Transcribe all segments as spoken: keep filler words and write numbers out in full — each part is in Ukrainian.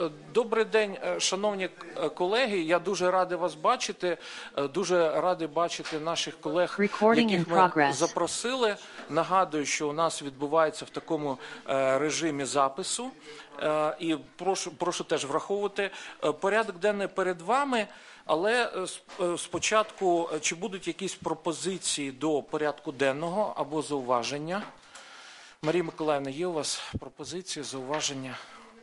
Добрий день, шановні колеги. Я дуже радий вас бачити. Дуже радий бачити наших колег, яких ми запросили. Нагадую, що у нас відбувається в такому режимі запису. І прошу, прошу теж враховувати. Порядок денний перед вами, але спочатку, чи будуть якісь пропозиції до порядку денного або зауваження? Марія Миколаївна, є у вас пропозиції, зауваження?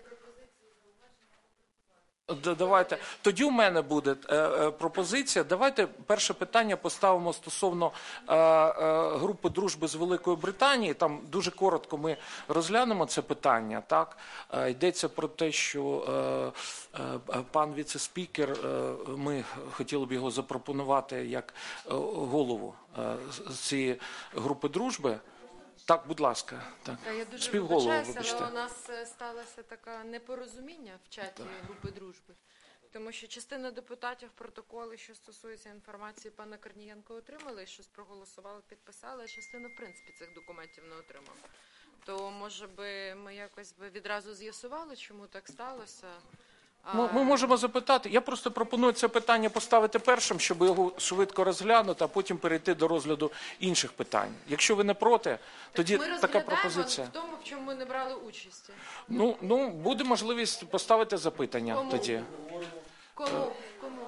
Давайте. Тоді у мене буде е, пропозиція. Давайте перше питання поставимо стосовно е, е, групи дружби з Великою Британією. Там дуже коротко ми розглянемо це питання. Так? Е, йдеться про те, що е, е, пан віце-спікер, е, ми хотіли б його запропонувати як е, голову е, цієї групи дружби. Так, будь ласка. Так. Я дуже Співголову, вибачаюся, вибачте. але у нас сталося таке непорозуміння в чаті так. групи дружби. Тому що частина депутатів протоколи, що стосуються інформації пана Корнієнка, отримали, щось проголосували, підписали, а частина, в принципі, цих документів не отримала. То, може би, ми якось би відразу з'ясували, чому так сталося? Ми, ми можемо запитати. Я просто пропоную це питання поставити першим, щоб його швидко розглянути, а потім перейти до розгляду інших питань. Якщо ви не проти, тоді так така пропозиція. в тому, в чому ми не брали участі. Ну, ну буде можливість поставити запитання. Кому? Тоді. Кому? Кому?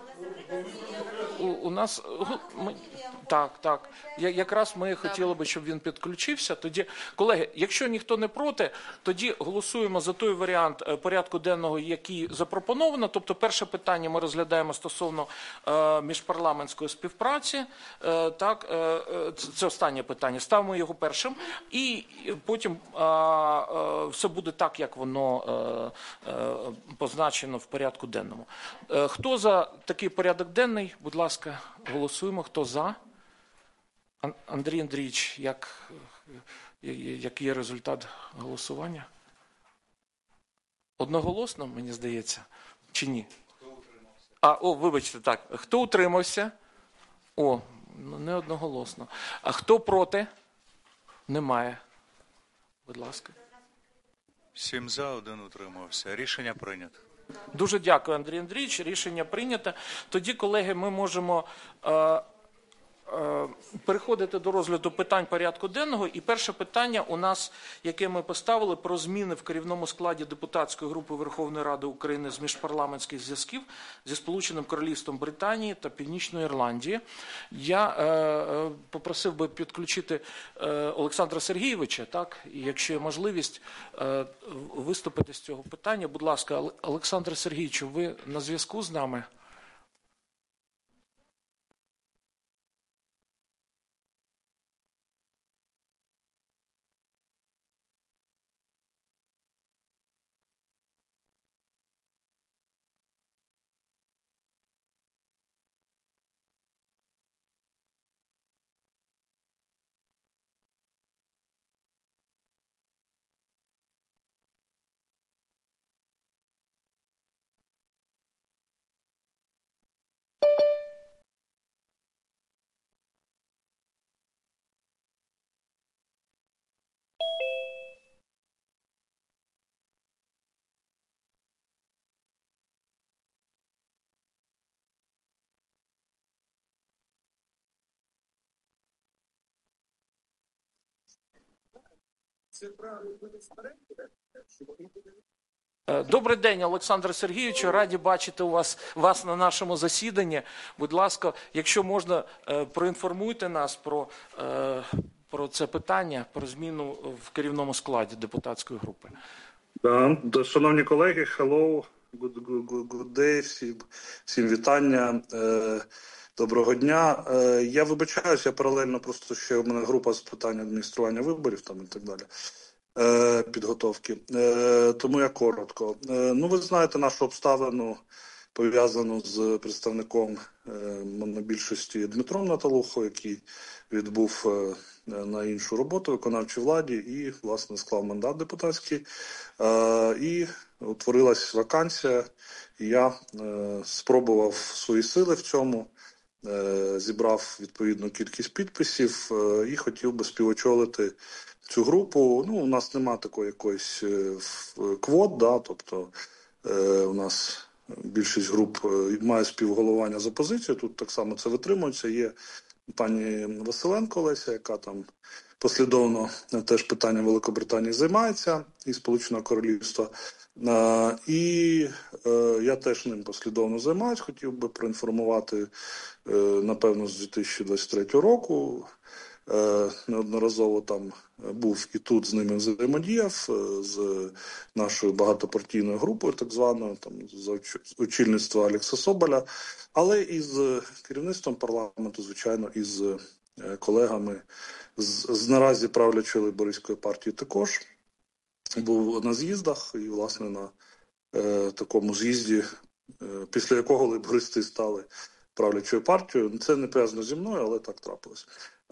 У, у нас ми, так, так. Я, якраз ми хотіли би, щоб він підключився. Тоді, колеги, якщо ніхто не проти, тоді голосуємо за той варіант порядку денного, який запропоновано. Тобто, перше питання ми розглядаємо стосовно е, міжпарламентської співпраці. Е, так, е, це, це останнє питання. Ставимо його першим, і потім е, е, все буде так, як воно е, е, позначено в порядку денному. Е, хто за такий порядок денний? Будь ласка, голосуємо. Хто за? Андрій Андрійович, як, який є результат голосування? Одноголосно, мені здається, чи ні? Хто утримався? А, о, вибачте, так. Хто утримався? О, не одноголосно. А хто проти? Немає. Будь ласка. Сім за, один утримався. Рішення прийнято. Дуже дякую, Андрій Андрійович. Рішення прийнято. Тоді, колеги, ми можемо е, е, переходити до розгляду питань порядку денного. І перше питання у нас, яке ми поставили, про зміни в керівному складі депутатської групи Верховної Ради України з міжпарламентських зв'язків зі Сполученим Королівством Британії та Північної Ірландії. Я е, попросив би підключити е, Олександра Сергійовича, так, і якщо є можливість е, виступити з цього питання. Будь ласка, Олександр Сергійович, ви на зв'язку з нами? Добрий день, Олександр Сергійович. Раді бачити у вас, вас на нашому засіданні. Будь ласка, якщо можна, проінформуйте нас про, про це питання, про зміну в керівному складі депутатської групи. Да, шановні колеги, hello, good, good, good, good day, всім, всім вітання. Доброго дня. Я вибачаюся, я паралельно просто ще у мене група з питань адміністрування виборів там і так далі. Підготовки. Тому я коротко. Ну, ви знаєте нашу обставину, пов'язану з представником монобільшості Дмитром Наталухою, який відбув на іншу роботу виконавчій владі і, власне, склав мандат депутатський. І утворилась вакансія. Я спробував свої сили в цьому, зібрав відповідну кількість підписів і хотів би співочолити цю групу. Ну, у нас немає такої якоїсь квот, да, тобто у нас більшість груп має співголовування з опозицією, тут так само це витримується. Є пані Василенко Олеся, яка там послідовно теж питанням Великобританії займається, і Сполученого Королівства. І я теж ним послідовно займаюсь, хотів би проінформувати, напевно, з дві тисячі двадцять третього року. Неодноразово там був і тут з ними взаємодіяв, з нашою багатопартійною групою, так званою, там, з очільництва Алекса Соболя, але і з керівництвом парламенту, звичайно, і з колегами з, з наразі правлячої лейбористської партії також. Був на з'їздах і, власне, на е, такому з'їзді, е, після якого лейбористи стали правлячою партією. Це не пов'язано зі мною, але так трапилось.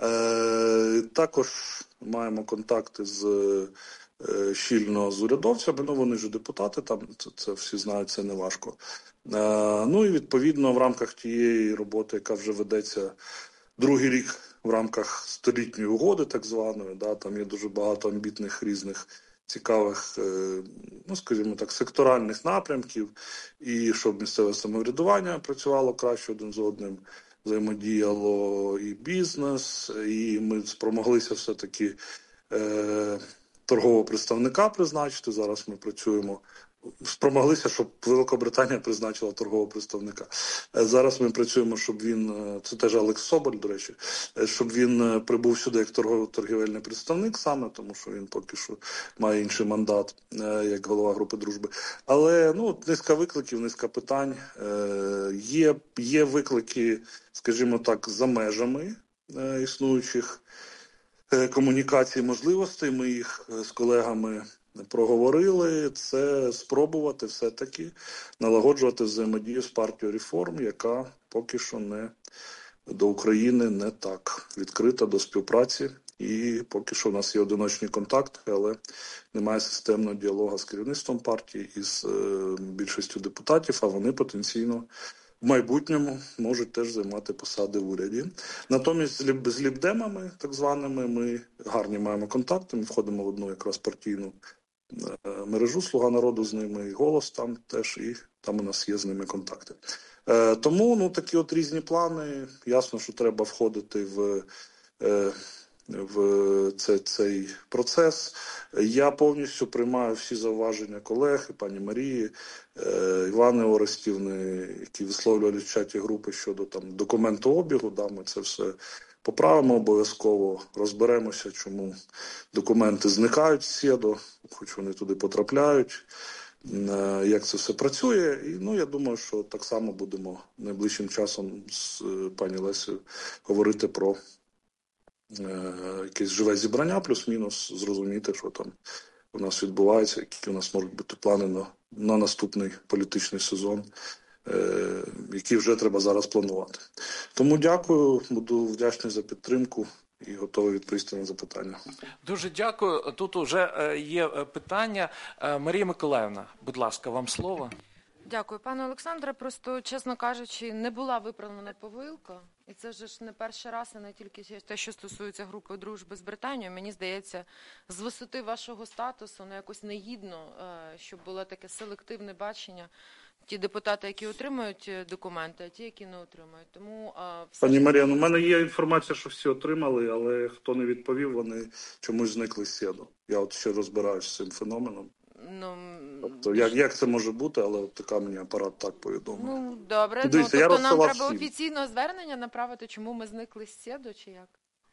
Е, також маємо контакти з е, щільно з урядовцями, ну вони ж депутати, там це, це всі знають, це не важко. Е, ну і відповідно в рамках тієї роботи, яка вже ведеться другий рік в рамках столітньої угоди, так званої, да, там є дуже багато амбітних різних цікавих, ну, скажімо так, секторальних напрямків, і щоб місцеве самоврядування працювало краще один з одним, взаємодіяло і бізнес, і ми спромоглися все-таки е, торгового представника призначити. Зараз ми працюємо, спромоглися, щоб Великобританія призначила торгового представника. Зараз ми працюємо, щоб він, це теж Алекс Соболь, до речі, щоб він прибув сюди як торгово-торгівельний представник саме, тому що він поки що має інший мандат, як голова групи дружби. Але, ну, низка викликів, низка питань. Є, є виклики, скажімо так, за межами існуючих комунікацій, можливостей. Ми їх з колегами проговорили. Це спробувати все-таки налагоджувати взаємодію з партією реформ, яка поки що не до України не так відкрита до співпраці. І поки що у нас є одиночні контакти, але немає системного діалогу з керівництвом партії і з е, більшістю депутатів, а вони потенційно в майбутньому можуть теж займати посади в уряді. Натомість з, ліб, з лібдемами, так званими, ми гарні маємо контакти, ми входимо в одну якраз партійну е, мережу «Слуга народу» з ними, і «Голос» там теж, і там у нас є з ними контакти. Е, тому, ну, такі от різні плани. Ясно, що треба входити в... Е, в цей, цей процес. Я повністю приймаю всі зауваження колег, і пані Марії, е, Івани Орестівни, які висловлювали в чаті групи щодо там документообігу. Да, ми це все поправимо обов'язково, розберемося, чому документи зникають з СЕДО, хоч вони туди потрапляють, е, як це все працює. І, ну, я думаю, що так само будемо найближчим часом з е, пані Лесею говорити про якесь живе зібрання, плюс-мінус, зрозуміти, що там у нас відбувається, які у нас можуть бути плани на, на наступний політичний сезон, е, які вже треба зараз планувати. Тому дякую, буду вдячний за підтримку і готовий відповісти на запитання. Дуже дякую. Тут вже є питання. Марія Миколаївна, будь ласка, вам слово. Дякую, пане Олександре. Просто, чесно кажучи, не була виправлена помилка. І це вже ж не перший раз, і не тільки те, що стосується групи дружби з Британією. Мені здається, з висоти вашого статусу, ну, якось негідно, щоб було таке селективне бачення. Ті депутати, які отримують документи, а ті, які не отримують. Тому, все Пані Марія, у мене є інформація, що всі отримали, але хто не відповів, вони чомусь зникли з СЕДО. Я от ще розбираюся з цим феноменом. Ну, тобто, як, як це може бути, але от така мені апарат так повідомив. Ну, добре. Дивіться, ну, тобто нам треба всім. офіційного звернення направити, чому ми зникли з СЕДО, чи як?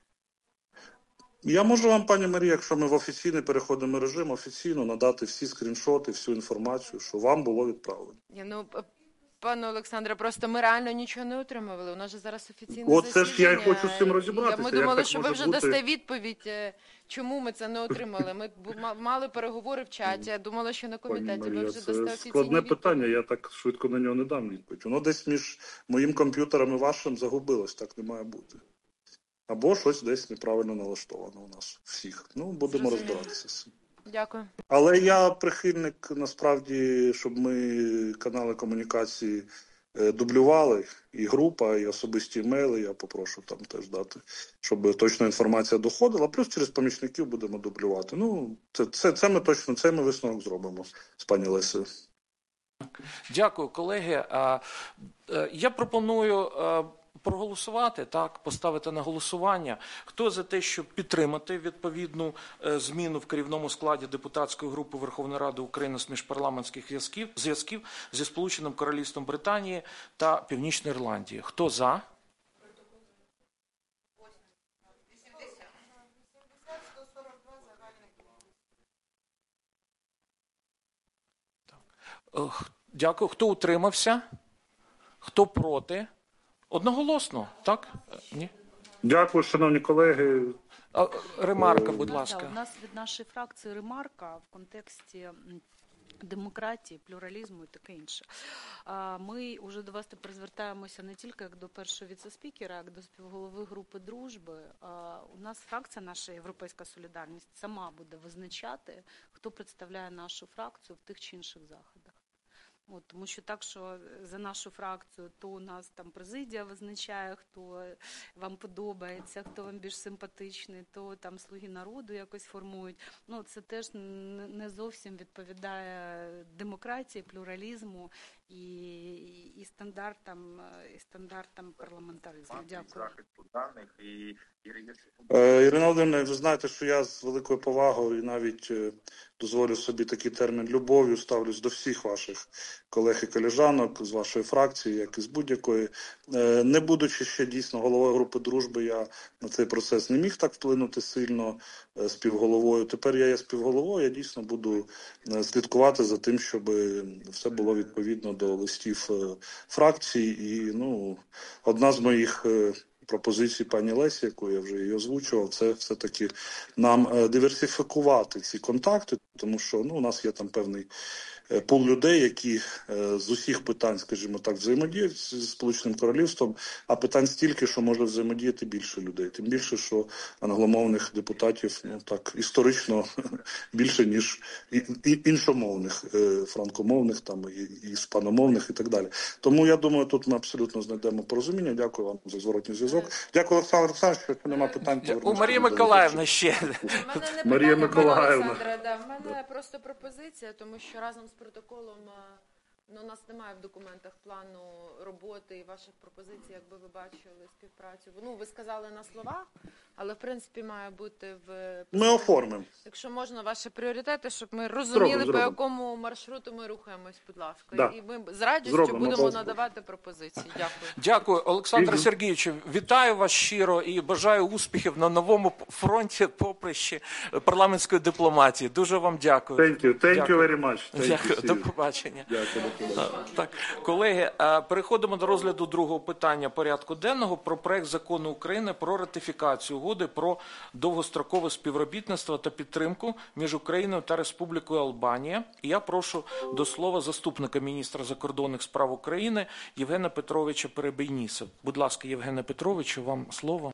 Я можу вам, пані Марія, якщо ми в офіційний переходимо режим, офіційно надати всі скріншоти, всю інформацію, що вам було відправлено. Я, ну, пане Олександре, просто ми реально нічого не отримували. У нас же зараз офіційне От засідання. це ж я і хочу з цим розібратися. Ми Як думали, так що ви може вже бути? дасте відповідь, чому ми це не отримали. Ми мали переговори в чаті, я думала, що на комітеті Пані ви Марія, вже це дасте офіційні складне відповідь. питання, я так швидко на нього не дам відповідь. Воно десь між моїм комп'ютером і вашим загубилось, так не має бути. Або щось десь неправильно налаштовано у нас всіх. Ну, будемо Зрозуміло. розбиратися з цим. Дякую. Але я прихильник, насправді, щоб ми канали комунікації е, дублювали, і група, і особисті емейли, я попрошу там теж дати, щоб точна інформація доходила, плюс через помічників будемо дублювати. Ну, це, це, це ми точно, це ми висновок зробимо з пані Лесею. Дякую, колеги. А, е, Я пропоную е, проголосувати, так, поставити на голосування. Хто за те, щоб підтримати відповідну е, зміну в керівному складі депутатської групи Верховної Ради України з міжпарламентських зв'язків, зв'язків зі Сполученим Королівством Британії та Північної Ірландії? Хто за? Е, Дякую. Хто утримався? Хто проти? Одноголосно, так? Е, Ні? Дякую, шановні колеги. А, Ремарка, будь Да, ласка. у нас від нашої фракції ремарка в контексті м, демократії, плюралізму і таке інше. А, Ми уже до вас тепер звертаємося не тільки як до першого віце-спікера, як до співголови групи дружби. А, У нас фракція наша «Європейська солідарність» сама буде визначати, хто представляє нашу фракцію в тих чи інших заходах. От, тому що так, що за нашу фракцію, то у нас там президія визначає, хто вам подобається, хто вам більш симпатичний, то там слуги народу якось формують. Ну, це теж не не зовсім відповідає демократії, плюралізму і, і стандартам, і стандартам парламентаризму. Дякую. Е, Ірина Володимирівна, ви знаєте, що я з великою повагою і навіть е, дозволю собі такий термін любов'ю ставлюсь до всіх ваших колег і колежанок з вашої фракції, як і з будь-якої. Е, Не будучи ще дійсно головою групи дружби, я на цей процес не міг так вплинути сильно е, співголовою. Тепер я є співголовою, я дійсно буду е, слідкувати за тим, щоб все було відповідно до листів е, фракції. І ну, одна з моїх е, пропозицій пані Лесі, яку я вже її озвучував, це все-таки нам е, диверсифікувати ці контакти, тому що ну, у нас є там певний е, пул людей, які е, з усіх питань, скажімо так, взаємодіють з Сполученим Королівством, а питань стільки, що може взаємодіяти більше людей. Тим більше, що англомовних депутатів ну, так, історично більше, ніж і, і, іншомовних, е, франкомовних, там, і, і іспаномовних і так далі. Тому я думаю, тут ми абсолютно знайдемо порозуміння. Дякую вам за зворотній зв'язок. Дякую, Олександр Олександрович, що немає питань. У Марії Миколаївни ще. У мене не Марія питання, пане Миколаївна. Олександре, да, в мене просто пропозиція, тому що разом з протоколом е, ну, у нас немає в документах плану роботи і ваших пропозицій, якби ви бачили співпрацю. Ну, ви сказали на словах, але в принципі має бути в... Ми оформимо. Якщо можна, ваші пріоритети, щоб ми розуміли, Зробимо, по зробимо. якому маршруту ми рухаємось, будь ласка. Да. І ми з радістю Зробимо, будемо обов'язково. надавати пропозиції. Дякую. Дякую, Олександре Мгм. Сергійовичу. Вітаю вас щиро і бажаю успіхів на новому фронті поприщі парламентської дипломатії. Дуже вам дякую. Thank you. Thank you Дякую. very much. Thank you. Дякую. See До you. побачення. Дякую. До побачення. Так, колеги, е, переходимо до розгляду другого питання порядку денного про проект закону України про ратифікацію угоди про довгострокове співробітництво та підтримку між Україною та Республікою Албанія. І я прошу до слова заступника міністра закордонних справ України Євгена Петровича Перебийніса. Будь ласка, Євгене Петровичу, вам слово.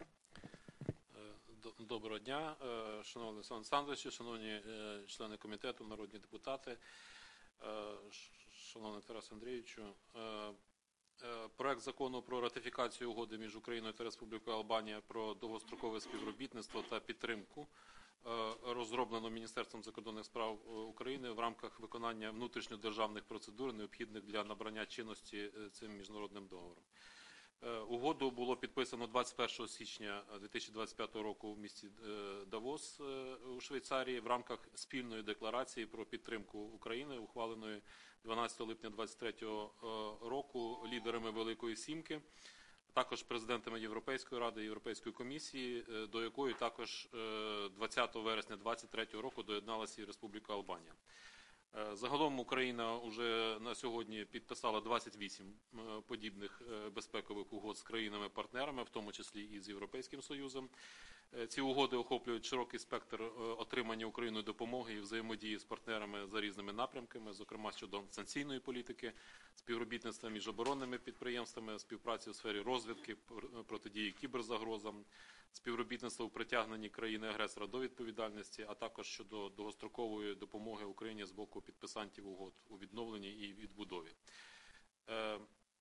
Доброго дня, шановний Олександр Олександрович, шановні е, члени комітету, народні депутати, е, шановний Тарас Андрійовичу. Е, е, Проект закону про ратифікацію угоди між Україною та Республікою Албанія про довгострокове співробітництво та підтримку е, розроблено Міністерством закордонних справ України в рамках виконання внутрішньодержавних процедур, необхідних для набрання чинності е, цим міжнародним договором. Угоду було підписано двадцять першого січня дві тисячі двадцять п'ятого року в місті Давос у Швейцарії в рамках спільної декларації про підтримку України, ухваленої дванадцятого липня двадцять третього року лідерами Великої Сімки, також президентами Європейської ради і Європейської комісії, до якої також двадцятого вересня двадцять третього року доєдналася і Республіка Албанія. Загалом Україна вже на сьогодні підписала двадцять вісім подібних безпекових угод з країнами-партнерами, в тому числі і з Європейським Союзом. Ці угоди охоплюють широкий спектр отримання Україною допомоги і взаємодії з партнерами за різними напрямками, зокрема щодо санкційної політики, співробітництва між оборонними підприємствами, співпраці у сфері розвідки, протидії кіберзагрозам, співробітництва у притягненні країни-агресора до відповідальності, а також щодо довгострокової допомоги Україні з боку підписантів угод у відновленні і відбудові. Е,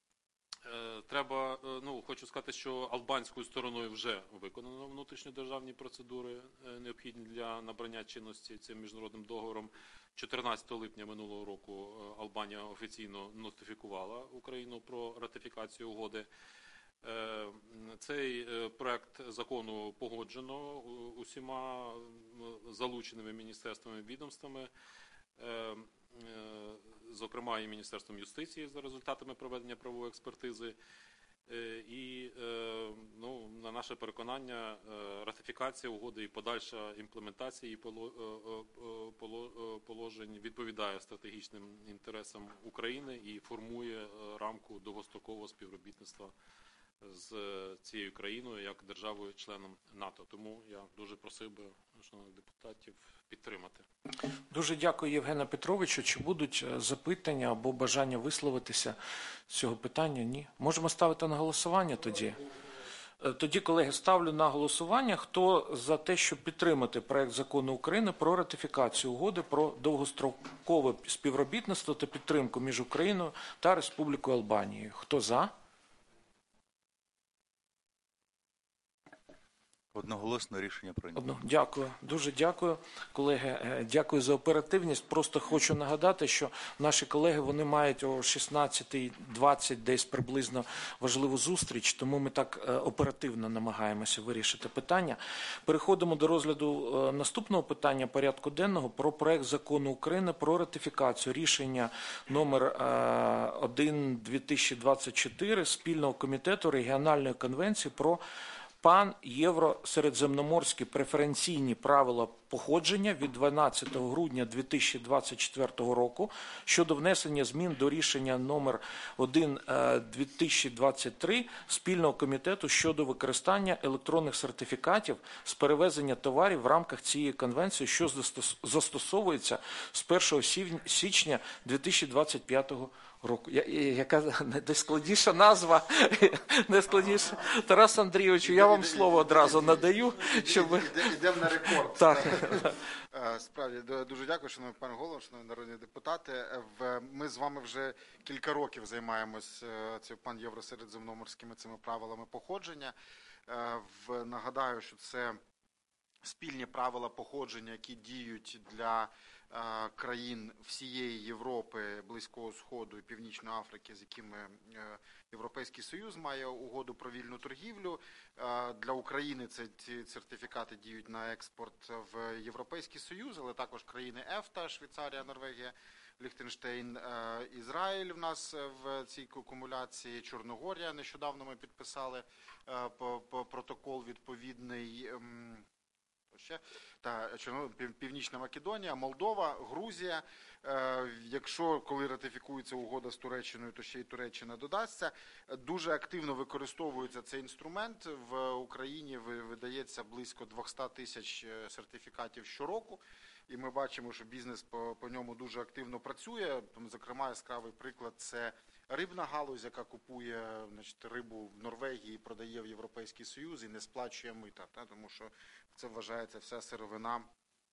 е, треба, ну, хочу сказати, що албанською стороною вже виконано внутрішньодержавні процедури, е, необхідні для набрання чинності цим міжнародним договором. чотирнадцятого липня минулого року е, Албанія офіційно нотифікувала Україну про ратифікацію угоди. Е, Цей е, проект закону погоджено у- усіма м, залученими міністерствами і відомствами, е, е, зокрема і Міністерством юстиції за результатами проведення правової експертизи. Е, І, е, ну, на наше переконання, е, ратифікація угоди і подальша імплементація її поло- е, е, поло- е, положень відповідає стратегічним інтересам України і формує е, рамку довгострокового співробітництва з цією країною як державою-членом НАТО. Тому я дуже просив би шановних депутатів підтримати. Дуже дякую, Євгене Петровичу. Чи будуть е, запитання або бажання висловитися з цього питання? Ні. Можемо ставити на голосування тоді? Е, Тоді, колеги, ставлю на голосування, хто за те, щоб підтримати проект закону України про ратифікацію угоди про довгострокове співробітництво та підтримку між Україною та Республікою Албанією. Хто за? Одноголосно рішення прийнято. Одно. Дякую. Дуже дякую, колеги. Е, Дякую за оперативність. Просто хочу нагадати, що наші колеги, вони мають о шістнадцятій двадцять десь приблизно важливу зустріч, тому ми так е, оперативно намагаємося вирішити питання. Переходимо до розгляду е, наступного питання порядку денного про проект закону України про ратифікацію рішення номер один дві тисячі двадцять чотири спільного комітету регіональної конвенції про пан-євро-середземноморські преференційні правила походження від дванадцятого грудня дві тисячі двадцять четвертого року щодо внесення змін до рішення номер один дві тисячі двадцять три спільного комітету щодо використання електронних сертифікатів з перевезення товарів в рамках цієї конвенції, що застос- застосовується з першого сів- січня дві тисячі двадцять п'ятого року. Я- я- Яка найскладніша назва, найскладніша. Тарас Андрійовичу, я вам слово одразу надаю, щоб ви... Йдемо на рекорд. Так. Е, Справді, ду- дуже дякую, шановний пане голово, шановні народні депутати. Е, в- Ми з вами вже кілька років займаємось е, цим пан-євро-середземноморськими цими правилами походження. Е, в- Нагадаю, що це спільні правила походження, які діють для е, країн всієї Європи, Близького Сходу і Північної Африки, з якими е, Європейський Союз має угоду про вільну торгівлю. Е, Для України це ці сертифікати діють на експорт в Європейський Союз, але також країни ЕФТА, Швейцарія, Норвегія, Ліхтенштейн, е, Ізраїль в нас в цій кумуляції, Чорногорія. Нещодавно ми підписали е, по- по- протокол відповідний. ем, Ще та Чорно- Пів- Північна Македонія, Молдова, Грузія. Е, Якщо коли ратифікується угода з Туреччиною, то ще й Туреччина додасться. Е, Дуже активно використовується цей інструмент. В Україні ви- видається близько двісті тисяч е, сертифікатів щороку. І ми бачимо, що бізнес по, по ньому дуже активно працює. Там, зокрема, яскравий приклад – це рибна галузь, яка купує, значить, рибу в Норвегії, продає в Європейський Союз і не сплачує мита, та, тому що це вважається вся сировина,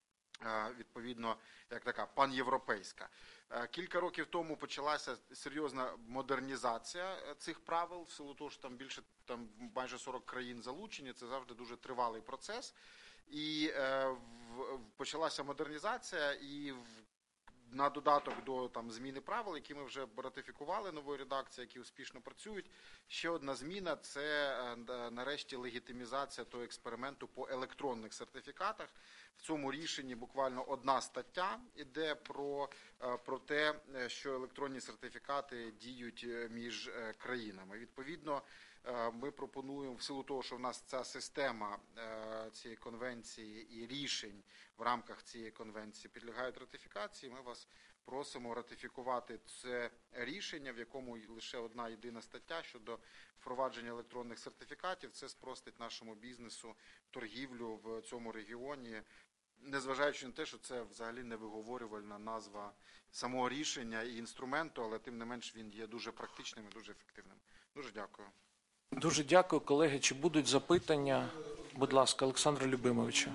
е, відповідно, як така панєвропейська. Е, Кілька років тому почалася серйозна модернізація е, цих правил, в силу того, що там більше, там майже сорок країн залучені, це завжди дуже тривалий процес. І е, в- почалася модернізація, і в на додаток до там зміни правил, які ми вже ратифікували нової редакції, які успішно працюють. Ще одна зміна – це е, нарешті легітимізація того експерименту по електронних сертифікатах. В цьому рішенні буквально одна стаття йде про, е, про те, е, що електронні сертифікати діють е, між е, країнами. Відповідно, е, ми пропонуємо, в силу того, що в нас ця система е, цієї конвенції і рішень в рамках цієї конвенції підлягають ратифікації, ми вас просимо ратифікувати це рішення, в якому лише одна єдина стаття щодо впровадження електронних сертифікатів. Це спростить нашому бізнесу торгівлю в цьому регіоні, незважаючи на те, що це взагалі невиговорювальна назва самого рішення і інструменту, але тим не менш він є дуже практичним і дуже ефективним. Дуже дякую. Дуже дякую, колеги. Чи будуть запитання? Будь ласка, Олександра Любимовича.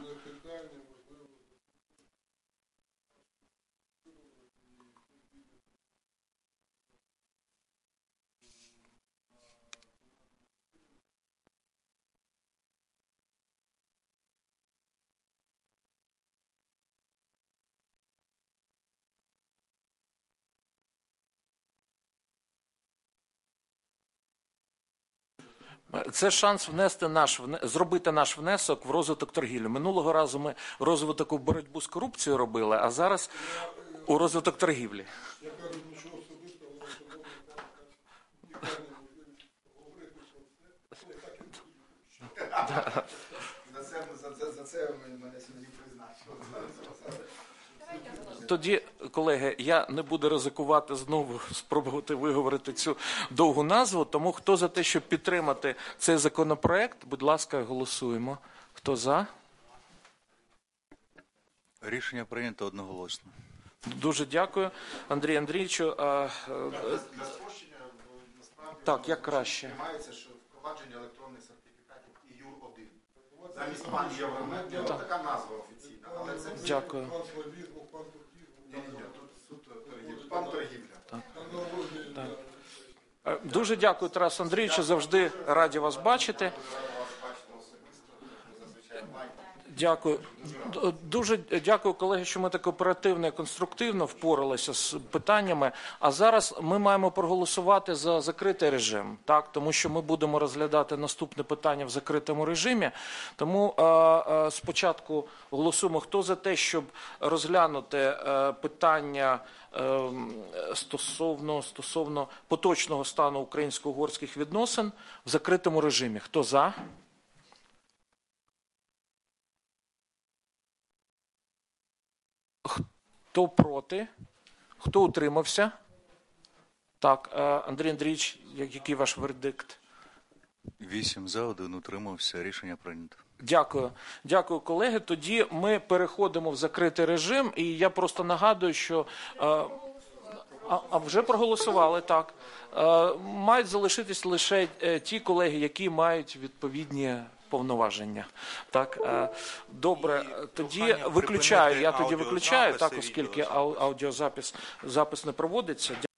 Це шанс внести наш вне- зробити наш внесок в розвиток торгівлі. Минулого разу ми розвиток у боротьбу з корупцією робили, а зараз у розвиток торгівлі. Я кажу, нічого особистого, воно особисто За це, за це, за це ви мене сьогодні призначили. Тоді, колеги, я не буду ризикувати знову спробувати виговорити цю довгу назву, тому хто за те, щоб підтримати цей законопроект, будь ласка, голосуємо. Хто за? Рішення прийнято одноголосно. Дуже дякую, Андрій Андрійовичу. А, е, Для спрощення, насправді, Так, як краще. приймається, що впровадження електронних сертифікатів і ю один. Замість пан Євромет, така назва офіційна, але це всі- Дякую. пан славізму, пан туркізму. Ні, ні, ні, тут суд торгівля. Пан торгівля. Там народний, Е, Дуже дякую, Тарас Андрійовичу, завжди раді вас бачити. Дякую. Д- Дуже дякую, колеги, що ми так оперативно і конструктивно впоралися з питаннями. А зараз ми маємо проголосувати за закритий режим, так, тому що ми будемо розглядати наступне питання в закритому режимі. Тому е, е, спочатку голосуємо, хто за те, щоб розглянути е, питання е, стосовно, стосовно поточного стану українсько-угорських відносин в закритому режимі. Хто за? Хто проти? Хто утримався? Так, е, Андрій Андрійович, я- який ваш вердикт? Вісім за, один утримався. Рішення прийнято. Дякую. Дякую, колеги. Тоді ми переходимо в закритий режим, і я просто нагадую, що е, а, а вже проголосували, так. Е, мають залишитись лише е, ті колеги, які мають відповідні повноваження. Так, е, добре, тоді прохання виключаю, я припинити тоді виключаю, так, аудіозапис і оскільки відеозапис. ау- аудіозапис запис не проводиться.